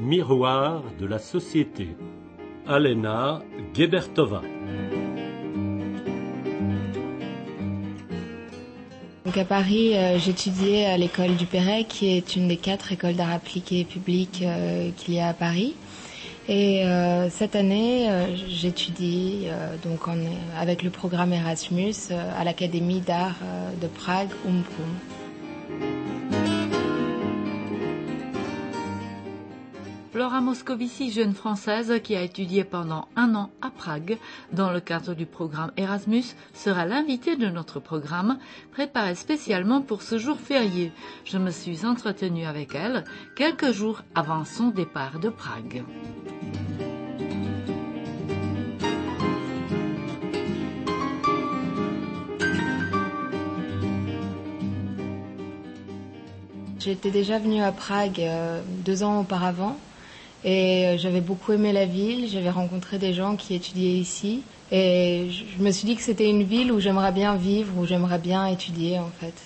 miroir de la société. Alena Gebertova. Donc à Paris, j'étudiais à l'école du Perret, qui est une des 4 écoles d'art appliqué publiques qu'il y a à Paris. Et cette année, j'étudie avec le programme Erasmus à l'Académie d'art de Prague, Umprum. Flora Moscovici, jeune Française qui a étudié pendant 1 an à Prague dans le cadre du programme Erasmus, sera l'invitée de notre programme préparé spécialement pour ce jour férié. Je me suis entretenue avec elle quelques jours avant son départ de Prague. J'étais déjà venue à Prague 2 ans auparavant. Et j'avais beaucoup aimé la ville, j'avais rencontré des gens qui étudiaient ici. Et je me suis dit que c'était une ville où j'aimerais bien vivre, où j'aimerais bien étudier en fait.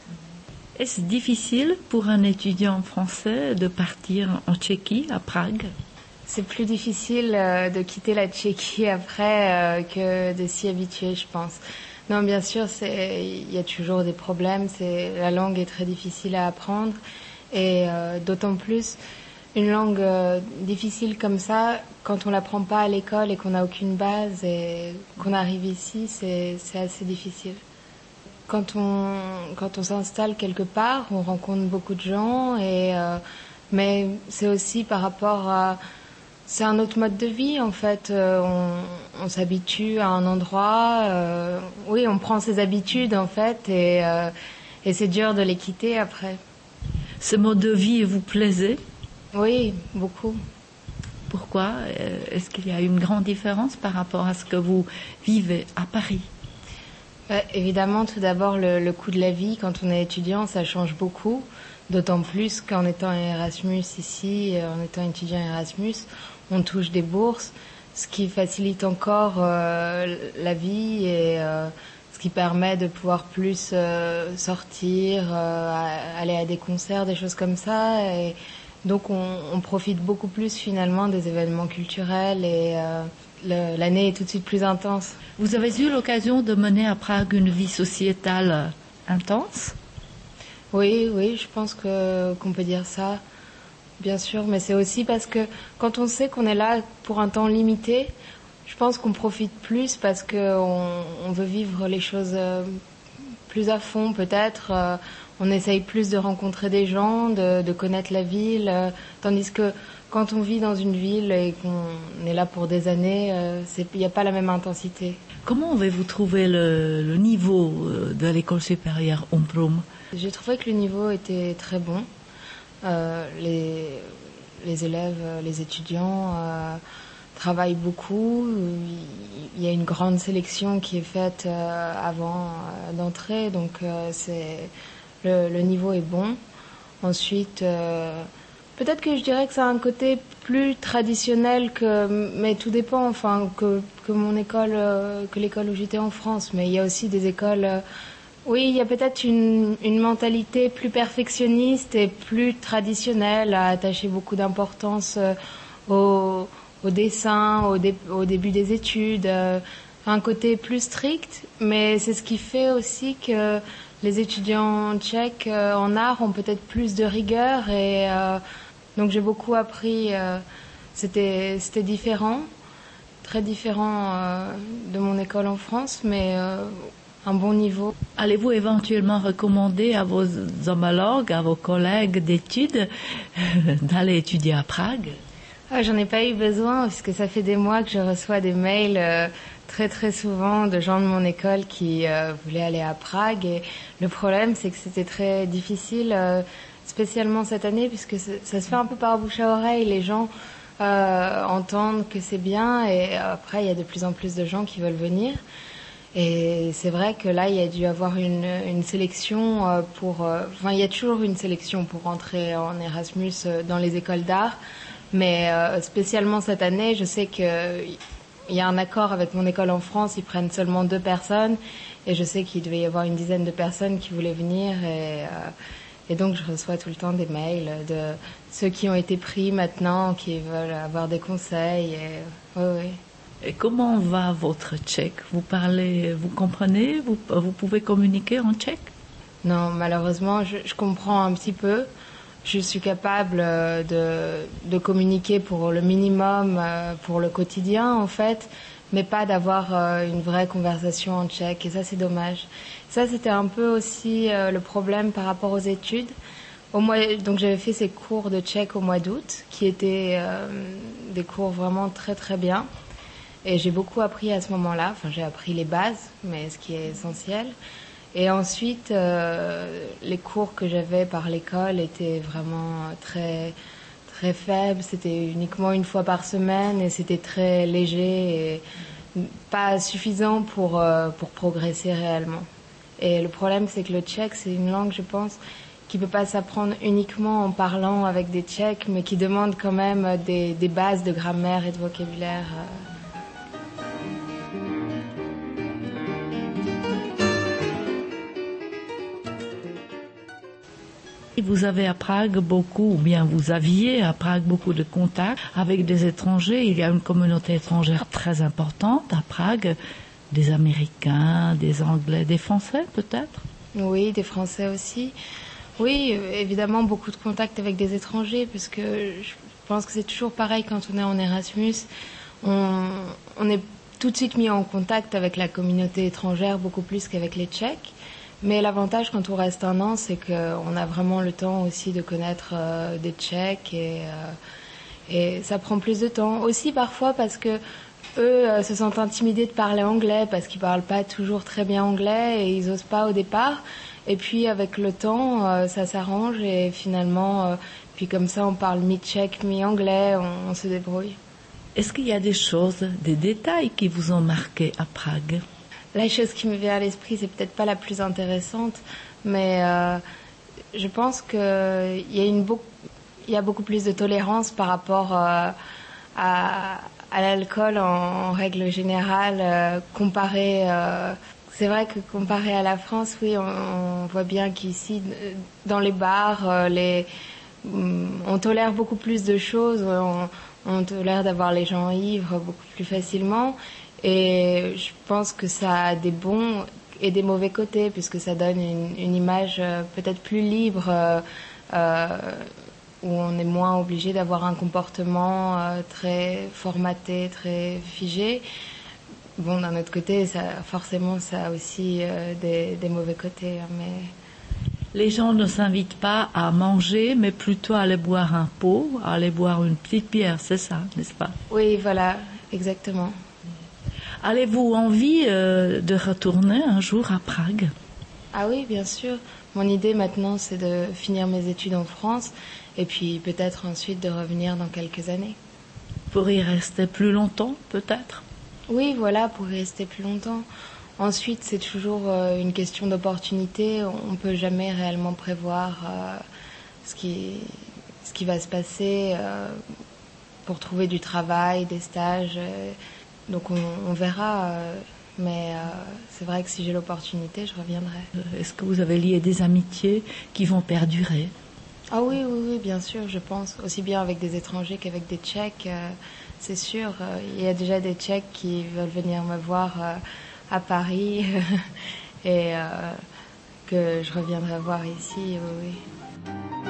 Est-ce difficile pour un étudiant français de partir en Tchéquie, à Prague ? C'est plus difficile de quitter la Tchéquie après que de s'y habituer, je pense. Non, bien sûr, il y a toujours des problèmes. La langue est très difficile à apprendre. Et d'autant plus... Une langue difficile comme ça, quand on l'apprend pas à l'école et qu'on n'a aucune base et qu'on arrive ici, c'est assez difficile. Quand on s'installe quelque part, on rencontre beaucoup de gens mais c'est aussi par rapport à... C'est un autre mode de vie en fait. On s'habitue à un endroit. Oui, on prend ses habitudes en fait et c'est dur de les quitter après. Ce mode de vie vous plaisait ? Oui, beaucoup. Pourquoi ? Est-ce qu'il y a une grande différence par rapport à ce que vous vivez à Paris ? Évidemment, tout d'abord, le coût de la vie, quand on est étudiant, ça change beaucoup. D'autant plus qu'en étant Erasmus ici, en étant étudiant Erasmus, on touche des bourses, ce qui facilite encore la vie et ce qui permet de pouvoir plus sortir, aller à des concerts, des choses comme ça. Et donc on profite beaucoup plus finalement des événements culturels et l'année est tout de suite plus intense. Vous avez eu l'occasion de mener à Prague une vie sociétale intense ? Oui, je pense qu'on peut dire ça, bien sûr, mais c'est aussi parce que quand on sait qu'on est là pour un temps limité, je pense qu'on profite plus parce qu'on veut vivre les choses plus à fond peut-être. On essaye plus de rencontrer des gens, de connaître la ville, tandis que quand on vit dans une ville et qu'on est là pour des années, il n'y a pas la même intensité. Comment avez-vous trouvé le niveau de l'école supérieure Umprum ? J'ai trouvé que le niveau était très bon. Les élèves, les étudiants travaillent beaucoup. Il y a une grande sélection qui est faite avant d'entrer, donc le niveau est bon. Ensuite, peut-être que je dirais que ça a un côté plus traditionnel mais tout dépend, enfin, que mon école, que l'école où j'étais en France. Mais il y a aussi des écoles, oui, il y a peut-être une mentalité plus perfectionniste et plus traditionnelle, à attacher beaucoup d'importance au dessin, au début des études, un côté plus strict, mais c'est ce qui fait aussi que les étudiants tchèques en art ont peut-être plus de rigueur et donc j'ai beaucoup appris. C'était différent, très différent de mon école en France, mais un bon niveau. Allez-vous éventuellement recommander à vos homologues, à vos collègues d'études d'aller étudier à Prague ? J'en ai pas eu besoin parce que ça fait des mois que je reçois des mails très très souvent de gens de mon école qui voulaient aller à Prague et le problème c'est que c'était très difficile, spécialement cette année puisque ça se fait un peu par bouche à oreille, les gens entendent que c'est bien et après il y a de plus en plus de gens qui veulent venir et c'est vrai que là il y a dû avoir une sélection il y a toujours une sélection pour rentrer en Erasmus dans les écoles d'art. Mais spécialement cette année, je sais qu'il y a un accord avec mon école en France, ils prennent seulement 2 personnes et je sais qu'il devait y avoir une dizaine de personnes qui voulaient venir Et donc, je reçois tout le temps des mails de ceux qui ont été pris maintenant, qui veulent avoir des conseils. Oui. Et comment va votre tchèque? Vous parlez, vous comprenez? Vous pouvez communiquer en tchèque? Non, malheureusement, je comprends un petit peu. Je suis capable de communiquer pour le minimum, pour le quotidien, en fait, mais pas d'avoir une vraie conversation en tchèque. Et ça, c'est dommage. Ça, c'était un peu aussi le problème par rapport aux études. Donc, j'avais fait ces cours de tchèque au mois d'août, qui étaient des cours vraiment très, très bien. Et j'ai beaucoup appris à ce moment-là. Enfin, j'ai appris les bases, mais ce qui est essentiel. Et ensuite, les cours que j'avais par l'école étaient vraiment très, très faibles. C'était uniquement une fois par semaine et c'était très léger et pas suffisant pour progresser réellement. Et le problème, c'est que le tchèque, c'est une langue, je pense, qui peut pas s'apprendre uniquement en parlant avec des Tchèques, mais qui demande quand même des bases de grammaire et de vocabulaire. Vous avez à Prague beaucoup, ou bien vous aviez à Prague beaucoup de contacts avec des étrangers. Il y a une communauté étrangère très importante à Prague, des Américains, des Anglais, des Français peut-être? Oui, des Français aussi. Oui, évidemment, beaucoup de contacts avec des étrangers, parce que je pense que c'est toujours pareil quand on est en Erasmus. On est tout de suite mis en contact avec la communauté étrangère beaucoup plus qu'avec les Tchèques. Mais l'avantage quand on reste un an, c'est qu'on a vraiment le temps aussi de connaître des Tchèques et ça prend plus de temps. Aussi parfois parce que eux se sentent intimidés de parler anglais parce qu'ils parlent pas toujours très bien anglais et ils osent pas au départ. Et puis avec le temps, ça s'arrange et finalement, puis comme ça on parle mi-tchèque, mi-anglais, on se débrouille. Est-ce qu'il y a des choses, des détails qui vous ont marqué à Prague? La chose qui me vient à l'esprit, c'est peut-être pas la plus intéressante, mais je pense qu'il y a beaucoup plus de tolérance par rapport à l'alcool en règle générale, comparé. C'est vrai que comparé à la France, oui, on voit bien qu'ici, dans les bars, on tolère beaucoup plus de choses. On tolère d'avoir les gens ivres beaucoup plus facilement. Et je pense que ça a des bons et des mauvais côtés, puisque ça donne une image peut-être plus libre, où on est moins obligé d'avoir un comportement très formaté, très figé. Bon, d'un autre côté, forcément, ça a aussi des mauvais côtés. Mais les gens ne s'invitent pas à manger, mais plutôt à aller boire un pot, à aller boire une petite bière, c'est ça, n'est-ce pas? Oui, voilà, exactement. Avez-vous envie de retourner un jour à Prague? Ah oui, bien sûr. Mon idée maintenant, c'est de finir mes études en France et puis peut-être ensuite de revenir dans quelques années. Pour y rester plus longtemps, peut-être? Oui, voilà, pour y rester plus longtemps. Ensuite, c'est toujours une question d'opportunité. On ne peut jamais réellement prévoir ce qui va se passer pour trouver du travail, des stages. Donc on verra, mais c'est vrai que si j'ai l'opportunité, je reviendrai. Est-ce que vous avez lié des amitiés qui vont perdurer? Ah oui, bien sûr, je pense. Aussi bien avec des étrangers qu'avec des Tchèques, c'est sûr. Il y a déjà des Tchèques qui veulent venir me voir à Paris et que je reviendrai voir ici, oui.